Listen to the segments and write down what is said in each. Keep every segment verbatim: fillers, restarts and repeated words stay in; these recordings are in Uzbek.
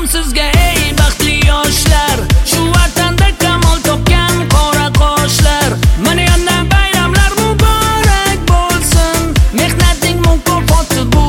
sizga ey baxtli yoshlar, shu vatanda kamol topgan qora qoshlar. Mana yana bayramlar muborak bo'lsin, mehnating mukofoti bu.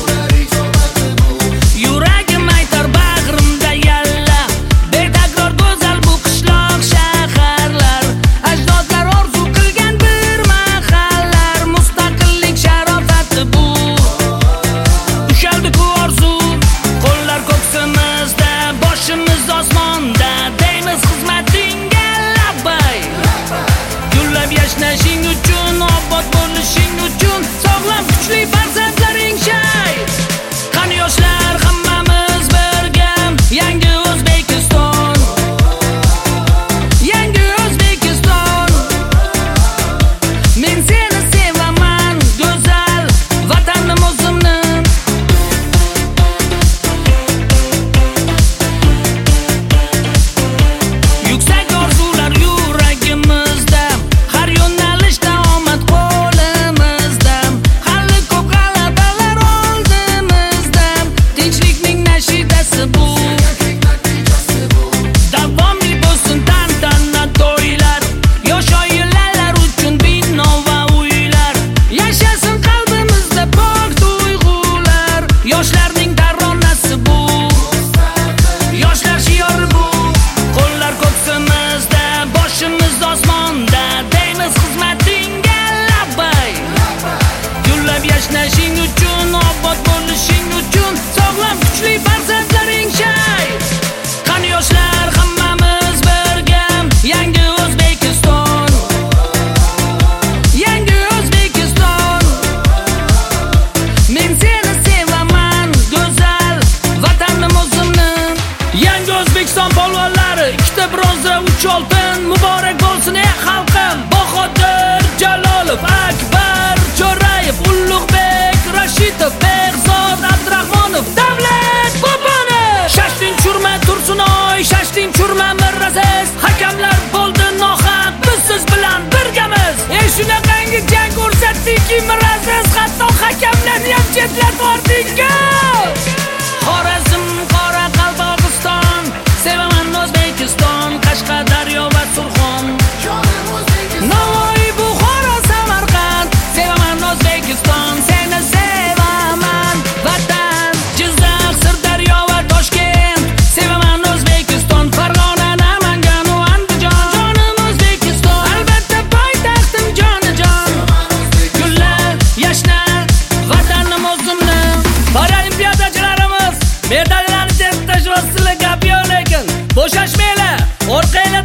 Yuragim aytar bag'rimda yalla, betakror go'zal bu qishloq shaharlar. Ajdodlar orzu qilgan bir mahallar, mustaqillik sharofati bu. Ushaldi-ku orzu, qo'llar ko'ksimizda, boshimiz osmonda, deymiz xizmatingga labbay. Gullab yashnashing uchun, obod bo'lishing uchun, sog'lom kuchli farzandlaring shay. Qani yoshlar, hammamiz birga, yangi O'zbekiston, yangi O'zbekiston. Men seni sevaman, go'zal vatanim o'zimni. Yuksak orzular yuragimizda, har yo'nalishda omad qo'limizda. Hali ko'p g'alabalar oldimizda, tinchlikning nashidasi bu. Davomli bo'lsin tantana to'ylar, yosh oilalar uchun bino va uylar. Yashasin qalbimizda pok tuyg'ular, yoshlarning taronasi bu. Yoshlar shiori bu, qo'llar ko'ksimizda, boshimiz osmonda, deymiz xizmatingga labbay. Gullab yashnashing uchun, obod bo'lishing uchun, sog'lom kuchli farzandlaring shay. Qani yoshlar, hammamiz birga, yangi O'zbekiston, yangi O'zbekiston. Men seni sevaman, go'zal vatanim o'zimni. Yangi O'zbekiston polvonlari, ikkita bronza, uch oltin, muborak bo'lsin ey xalqim. Bahodir Jalolov, Akbar Jo'rayev, Ulug'bek Rashidov, Behzod Abdurahmonov, Davlat Boboyev. Shashtin churma Tursunoy, shashtin churma Miraziz. Hakamlar bo'ldi nohaq, biz siz bilan birgamiz. Ey shunaqangi jang ko'rsatdiki Miraziz, hatto hakamlarni ham chetlatording-ku. Xorazm, Qoraqalpog'iston, sevaman O'zbekiston, Qashqadaryo va Surxon. Navoiy, Buxoro, Samarqand, sevaman O'zbekiston, seni sevaman vatan. Jizzax, Sirdaryo va Toshkent, sevaman O'zbekiston, Farg'ona, Namangan va Andijon, jonim O'zbekiston. Albatta poytaxtim jonajon, gullab yashna vatanim o'zimni. Paralimpiyachilarimiz medallarni test tashlashga gap yo'q, lekin bo'shashmanglar, orqanglar